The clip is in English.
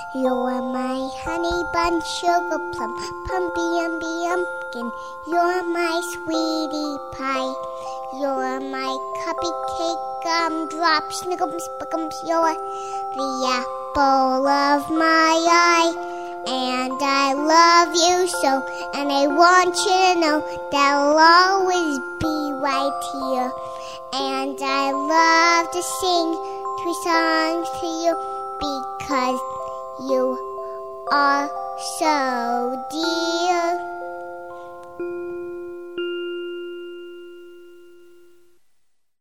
You're my honey bun, sugar plum, pumpy umby umpkin. You're my sweetie pie. You're my cupcake, gumdrop, snickums, spickums. You're the apple of my eye. And I love you so, and I want you to know that I'll always be right here. And I love to sing 3 songs to you because you are so dear.